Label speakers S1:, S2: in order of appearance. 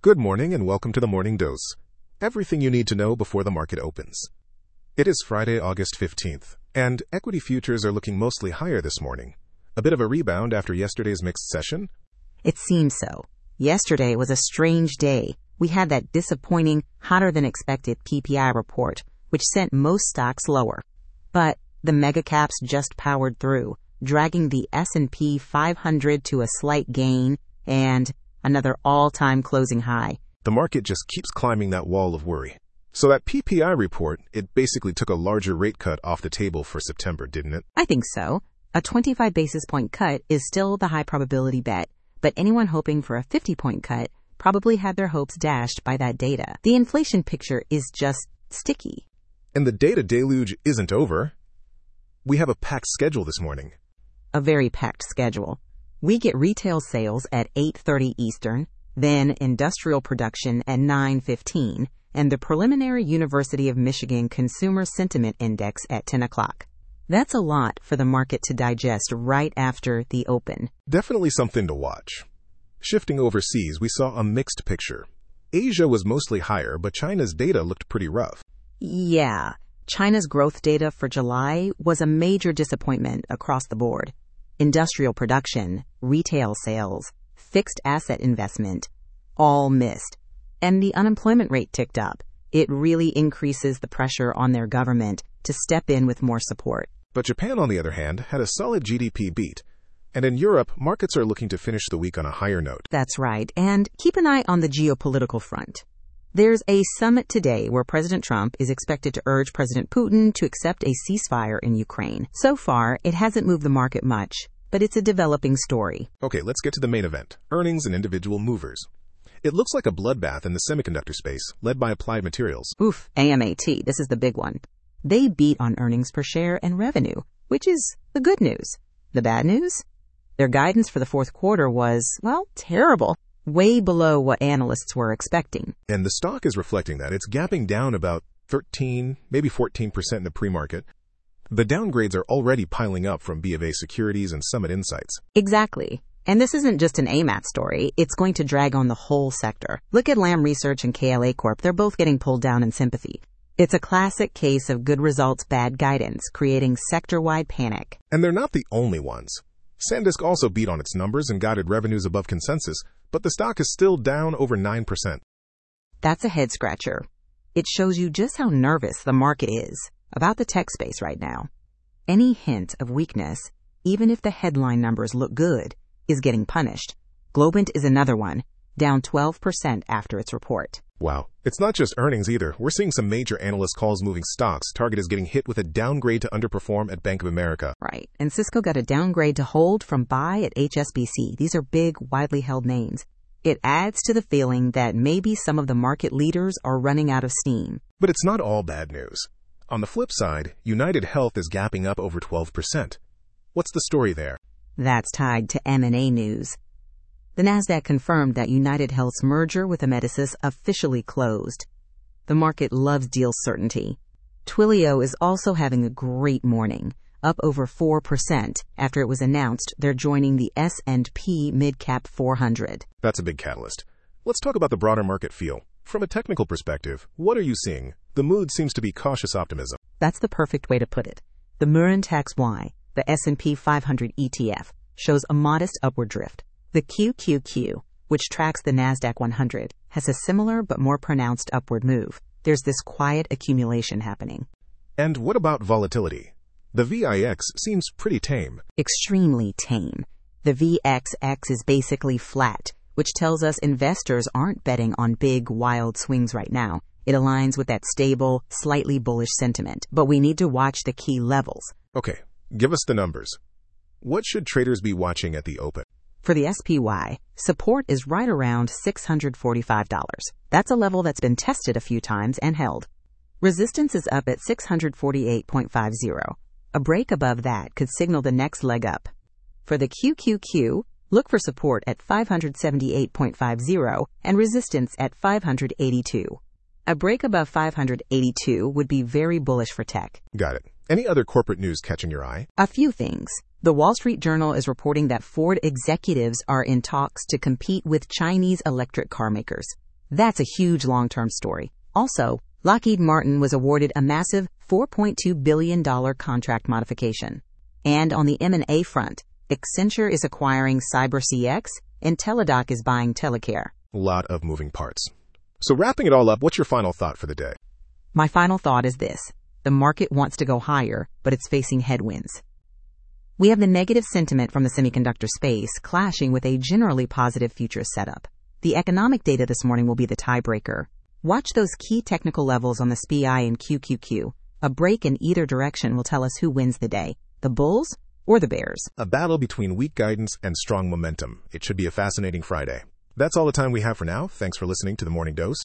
S1: Good morning and welcome to the Morning Dose. Everything you need to know before the market opens. It is Friday, August 15th, and equity futures are looking mostly higher this morning. A bit of a rebound after yesterday's mixed session?
S2: It seems so. Yesterday was a strange day. We had that disappointing, hotter-than-expected PPI report, which sent most stocks lower. But the mega caps just powered through, dragging the S&P 500 to a slight gain and another all-time closing high.
S1: The market just keeps climbing that wall of worry. So that PPI report, it basically took a larger rate cut off the table for September, didn't it?
S2: I think so. A 25 basis point cut is still the high probability bet, but anyone hoping for a 50-point cut probably had their hopes dashed by that data. The inflation picture is just sticky.
S1: And the data deluge isn't over. We have a packed schedule this morning.
S2: A very packed schedule. We get retail sales at 8:30 Eastern, then industrial production at 9:15, and the preliminary University of Michigan Consumer Sentiment Index at 10 o'clock. That's a lot for the market to digest right after the open.
S1: Definitely something to watch. Shifting overseas, we saw a mixed picture. Asia was mostly higher, but China's data looked pretty rough.
S2: Yeah, China's growth data for July was a major disappointment across the board. Industrial production, retail sales, fixed asset investment, all missed. And the unemployment rate ticked up. It really increases the pressure on their government to step in with more support.
S1: But Japan, on the other hand, had a solid GDP beat. And in Europe, markets are looking to finish the week on a higher note.
S2: That's right. And keep an eye on the geopolitical front. There's a summit today where President Trump is expected to urge President Putin to accept a ceasefire in Ukraine. So far, it hasn't moved the market much, but it's a developing story.
S1: Okay, let's get to the main event, earnings and individual movers. It looks like a bloodbath in the semiconductor space, led by Applied Materials.
S2: Oof, AMAT, this is the big one. They beat on earnings per share and revenue, which is the good news. The bad news? Their guidance for the fourth quarter was, well, terrible. Way below what analysts were expecting.
S1: And the stock is reflecting that. It's gapping down about 13, maybe 14% in the pre-market. The downgrades are already piling up from BofA Securities and Summit Insights.
S2: Exactly. And this isn't just an AMAT story. It's going to drag on the whole sector. Look at Lam Research and KLA Corp. They're both getting pulled down in sympathy. It's a classic case of good results, bad guidance, creating sector-wide panic.
S1: And they're not the only ones. SanDisk also beat on its numbers and guided revenues above consensus, but the stock is still down over 9%.
S2: That's a head-scratcher. It shows you just how nervous the market is about the tech space right now. Any hint of weakness, even if the headline numbers look good, is getting punished. Globant is another one, down 12% after its report.
S1: Wow. It's not just earnings either. We're seeing some major analyst calls moving stocks. Target is getting hit with a downgrade to underperform at Bank of America.
S2: Right. And Cisco got a downgrade to hold from buy at HSBC. These are big, widely held names. It adds to the feeling that maybe some of the market leaders are running out of steam.
S1: But it's not all bad news. On the flip side, United Health is gapping up over 12%. What's the story there?
S2: That's tied to M&A news. The Nasdaq confirmed that United Health's merger with Amedisys officially closed. The market loves deal certainty. Twilio is also having a great morning, up over 4% after it was announced they're joining the S&P Midcap 400.
S1: That's a big catalyst. Let's talk about the broader market feel. From a technical perspective, what are you seeing? The mood seems to be cautious optimism.
S2: That's the perfect way to put it. The Murintax Y, the S&P 500 ETF, shows a modest upward drift. The QQQ, which tracks the Nasdaq 100, has a similar but more pronounced upward move. There's this quiet accumulation happening.
S1: And what about volatility? The VIX seems pretty tame.
S2: Extremely tame. The VXX is basically flat, which tells us investors aren't betting on big, wild swings right now. It aligns with that stable, slightly bullish sentiment. But we need to watch the key levels.
S1: Okay, give us the numbers. What should traders be watching at the open?
S2: For the SPY, support is right around $645. That's a level that's been tested a few times and held. Resistance is up at 648.50. A break above that could signal the next leg up. For the QQQ, look for support at 578.50 and resistance at 582. A break above 582 would be very bullish for tech.
S1: Got it. Any other corporate news catching your eye?
S2: A few things. The Wall Street Journal is reporting that Ford executives are in talks to compete with Chinese electric car makers. That's a huge long-term story. Also, Lockheed Martin was awarded a massive $4.2 billion contract modification. And on the M&A front, Accenture is acquiring CyberCX and Teladoc is buying Telecare.
S1: A lot of moving parts. So wrapping it all up, what's your final thought for the day?
S2: My final thought is this. The market wants to go higher, but it's facing headwinds. We have the negative sentiment from the semiconductor space clashing with a generally positive futures setup. The economic data this morning will be the tiebreaker. Watch those key technical levels on the SPI and QQQ. A break in either direction will tell us who wins the day, the bulls or the bears.
S1: A battle between weak guidance and strong momentum. It should be a fascinating Friday. That's all the time we have for now. Thanks for listening to The Morning Dose.